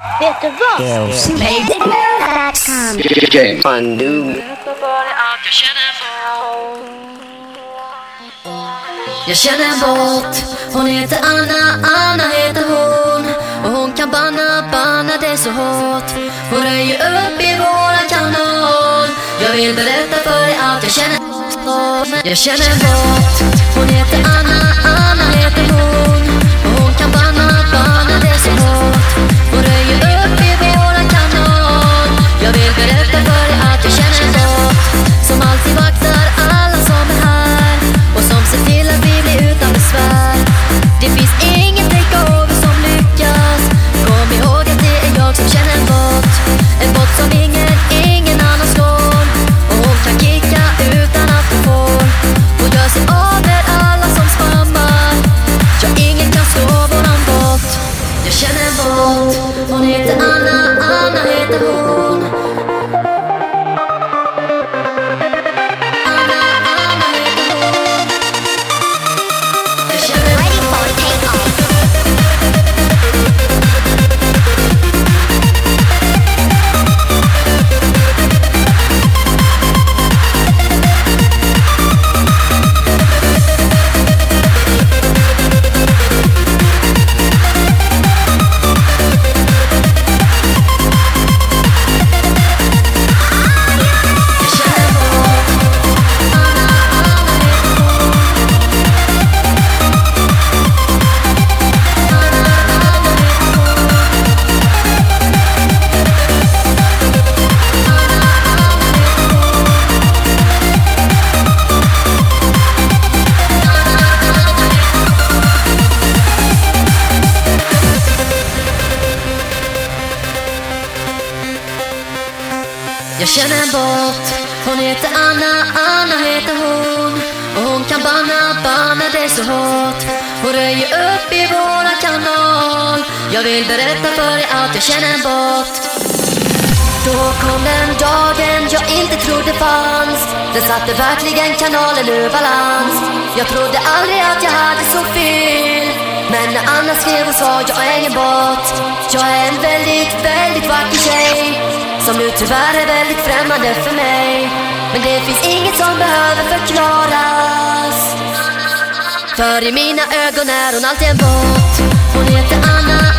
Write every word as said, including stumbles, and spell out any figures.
Vet du vad? Jag känner en båt, hon heter Anna, Anna heter hon. Och hon kan banna, banna det så hårt. Hon röjer upp i våran kanal. Jag vill berätta för dig att jag känner en båt. Jag känner en båt, hon heter Anna, Anna heter hon. Och hon kan banna, banna det så hårt. Hon röjer upp i våran kanal. Jag vill berätta för dig att jag känner en båt som alltid vaktar alla som är här och som ser till att vi blir utan besvär. Det finns ingen takeover som lyckas. Kom ihåg att det är jag som känner en båt. En båt som ingen, ingen annan slår. Och hon kan kicka utan att hon får. Hon gör sig av med alla som spammar. Ja, ingen kan slå våran båt. Jag känner en båt, hon heter Anna, Anna heter hon. Jag känner en båt, hon heter Anna, Anna heter hon. Och hon kan banna, banna det så hårt. Hon röjer upp i våran kanal. Jag vill berätta för dig att jag känner en båt. Då kom den dagen jag inte trodde fanns. Den satte verkligen kanalen ur balans. Jag trodde aldrig att jag hade så fel. Men när Anna skrev och sa jag är ingen båt. Jag är en väldigt, väldigt vacker tjej som nu tyvärr är väldigt främmande för mig. Men det finns inget som behöver förklaras. För i mina ögon är hon alltid en båt. Hon heter Anna.